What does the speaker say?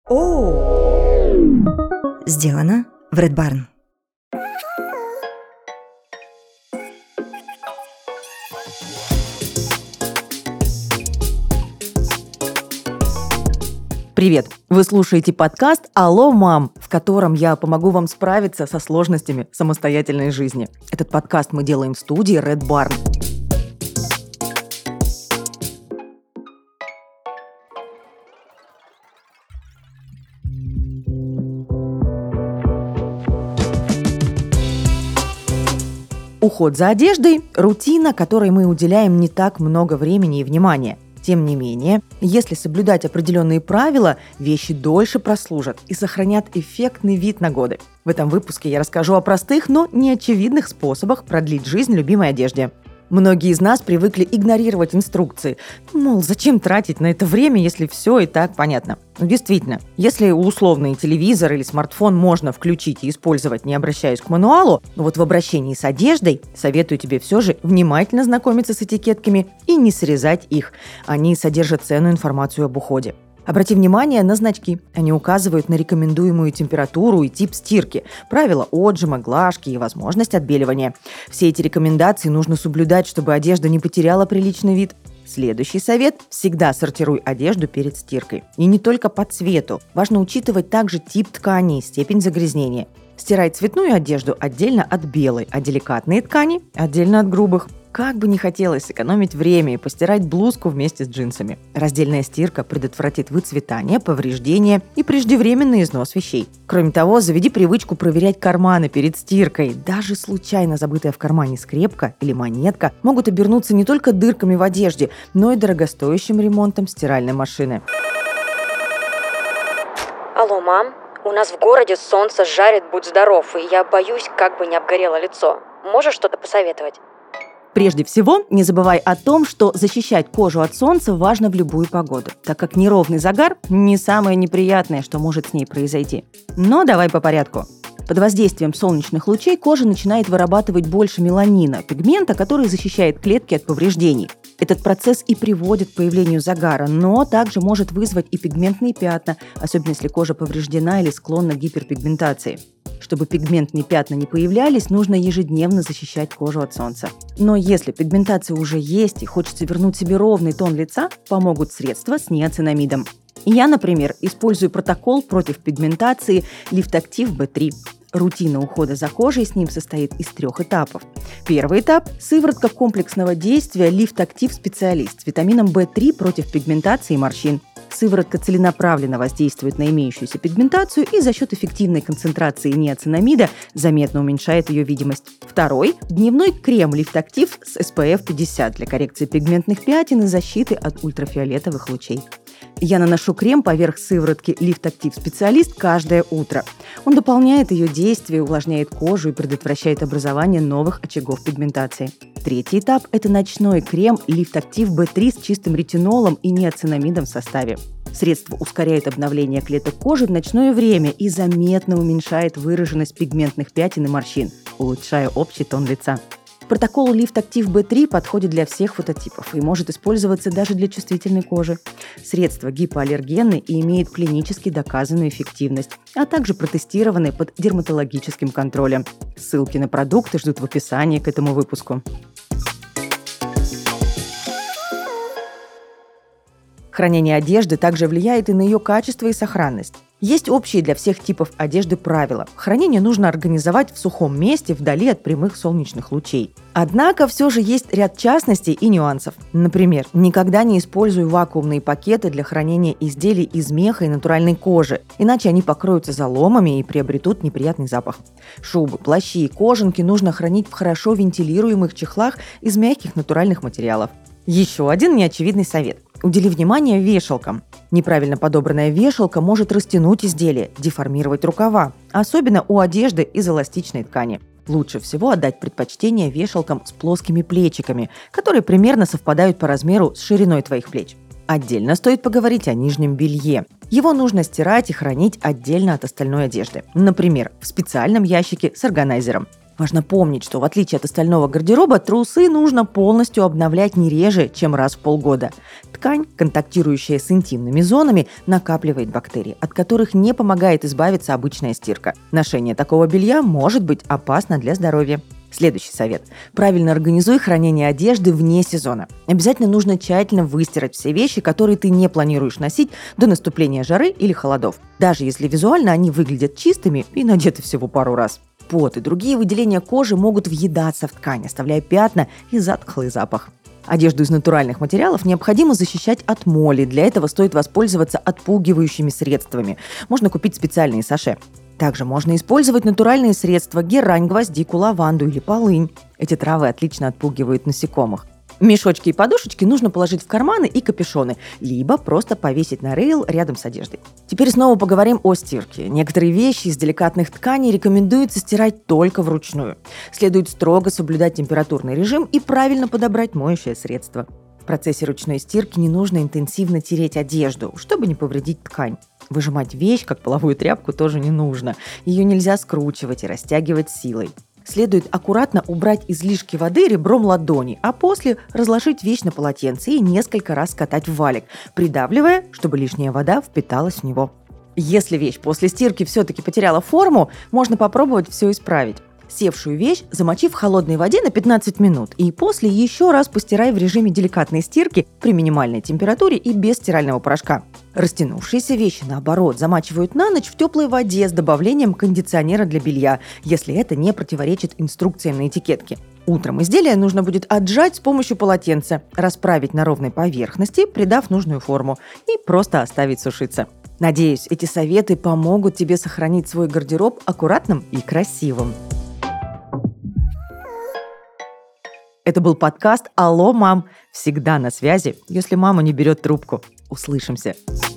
Сделано в Red Barn. Привет! Вы слушаете подкаст «Алло, мам!», в котором я помогу вам справиться со сложностями самостоятельной жизни. Этот подкаст мы делаем в студии Red Barn. Уход за одеждой – рутина, которой мы уделяем не так много времени и внимания. Тем не менее, если соблюдать определенные правила, вещи дольше прослужат и сохранят эффектный вид на годы. В этом выпуске я расскажу о простых, но неочевидных способах продлить жизнь любимой одежде. Многие из нас привыкли игнорировать инструкции. Мол, зачем тратить на это время, если все и так понятно? Действительно, если условный телевизор или смартфон можно включить и использовать, не обращаясь к мануалу, вот в обращении с одеждой советую тебе все же внимательно знакомиться с этикетками и не срезать их. Они содержат ценную информацию об уходе. Обрати внимание на значки. Они указывают на рекомендуемую температуру и тип стирки, правила отжима, глажки и возможность отбеливания. Все эти рекомендации нужно соблюдать, чтобы одежда не потеряла приличный вид. Следующий совет – всегда сортируй одежду перед стиркой. И не только по цвету. Важно учитывать также тип ткани и степень загрязнения. Стирай цветную одежду отдельно от белой, а деликатные ткани – отдельно от грубых. Как бы не хотелось сэкономить время и постирать блузку вместе с джинсами. Раздельная стирка предотвратит выцветание, повреждения и преждевременный износ вещей. Кроме того, заведи привычку проверять карманы перед стиркой. Даже случайно забытая в кармане скрепка или монетка могут обернуться не только дырками в одежде, но и дорогостоящим ремонтом стиральной машины. Алло, мам, у нас в городе солнце жарит, будь здоров, и я боюсь, как бы не обгорело лицо. Можешь что-то посоветовать? Прежде всего, не забывай о том, что защищать кожу от солнца важно в любую погоду, так как неровный загар – не самое неприятное, что может с ней произойти. Но давай по порядку. Под воздействием солнечных лучей кожа начинает вырабатывать больше меланина, пигмента, который защищает клетки от повреждений. Этот процесс и приводит к появлению загара, но также может вызвать и пигментные пятна, особенно если кожа повреждена или склонна к гиперпигментации. Чтобы пигментные пятна не появлялись, нужно ежедневно защищать кожу от солнца. Но если пигментация уже есть и хочется вернуть себе ровный тон лица, помогут средства с неоцинамидом. Я, например, использую протокол против пигментации Lift-Activ B3. Рутина ухода за кожей с ним состоит из 3 этапов. Первый этап – сыворотка комплексного действия Lift-Activ Специалист с витамином B3 против пигментации и морщин. Сыворотка целенаправленно воздействует на имеющуюся пигментацию и за счет эффективной концентрации неоцинамида заметно уменьшает ее видимость. Второй – дневной крем Lift-Activ с SPF 50 для коррекции пигментных пятен и защиты от ультрафиолетовых лучей. Я наношу крем поверх сыворотки Lift-Activ Специалист каждое утро. Он дополняет ее действие, увлажняет кожу и предотвращает образование новых очагов пигментации. Третий этап – это ночной крем Lift-Activ B3 с чистым ретинолом и неоцинамидом в составе. Средство ускоряет обновление клеток кожи в ночное время и заметно уменьшает выраженность пигментных пятен и морщин, улучшая общий тон лица. Протокол Lift-Activ B3 подходит для всех фототипов и может использоваться даже для чувствительной кожи. Средство гипоаллергенное и имеет клинически доказанную эффективность, а также протестированы под дерматологическим контролем. Ссылки на продукты ждут в описании к этому выпуску. Хранение одежды также влияет и на ее качество и сохранность. Есть общие для всех типов одежды правила. Хранение нужно организовать в сухом месте, вдали от прямых солнечных лучей. Однако все же есть ряд частностей и нюансов. Например, никогда не используй вакуумные пакеты для хранения изделий из меха и натуральной кожи, иначе они покроются заломами и приобретут неприятный запах. Шубы, плащи и кожанки нужно хранить в хорошо вентилируемых чехлах из мягких натуральных материалов. Еще один неочевидный совет. Удели внимание вешалкам. Неправильно подобранная вешалка может растянуть изделие, деформировать рукава, особенно у одежды из эластичной ткани. Лучше всего отдать предпочтение вешалкам с плоскими плечиками, которые примерно совпадают по размеру с шириной твоих плеч. Отдельно стоит поговорить о нижнем белье. Его нужно стирать и хранить отдельно от остальной одежды. Например, в специальном ящике с органайзером. Важно помнить, что в отличие от остального гардероба, трусы нужно полностью обновлять не реже, чем раз в полгода. Ткань, контактирующая с интимными зонами, накапливает бактерии, от которых не помогает избавиться обычная стирка. Ношение такого белья может быть опасно для здоровья. Следующий совет. Правильно организуй хранение одежды вне сезона. Обязательно нужно тщательно выстирать все вещи, которые ты не планируешь носить до наступления жары или холодов, даже если визуально они выглядят чистыми и надеты всего пару раз. Пот и другие выделения кожи могут въедаться в ткань, оставляя пятна и затхлый запах. Одежду из натуральных материалов необходимо защищать от моли. Для этого стоит воспользоваться отпугивающими средствами. Можно купить специальные саше. Также можно использовать натуральные средства – герань, гвоздику, лаванду или полынь. Эти травы отлично отпугивают насекомых. Мешочки и подушечки нужно положить в карманы и капюшоны, либо просто повесить на рейл рядом с одеждой. Теперь снова поговорим о стирке. Некоторые вещи из деликатных тканей рекомендуется стирать только вручную. Следует строго соблюдать температурный режим и правильно подобрать моющее средство. В процессе ручной стирки не нужно интенсивно тереть одежду, чтобы не повредить ткань. Выжимать вещь, как половую тряпку, тоже не нужно. Ее нельзя скручивать и растягивать силой. Следует аккуратно убрать излишки воды ребром ладони, а после разложить вещь на полотенце и несколько раз катать в валик, придавливая, чтобы лишняя вода впиталась в него. Если вещь после стирки все-таки потеряла форму, можно попробовать все исправить. Севшую вещь замочи в холодной воде на 15 минут и после еще раз постирай в режиме деликатной стирки при минимальной температуре и без стирального порошка. Растянувшиеся вещи, наоборот, замачивают на ночь в теплой воде с добавлением кондиционера для белья, если это не противоречит инструкциям на этикетке. Утром изделие нужно будет отжать с помощью полотенца, расправить на ровной поверхности, придав нужную форму, и просто оставить сушиться. Надеюсь, эти советы помогут тебе сохранить свой гардероб аккуратным и красивым. Это был подкаст «Алло, мам!» Всегда на связи, если мама не берет трубку. Услышимся!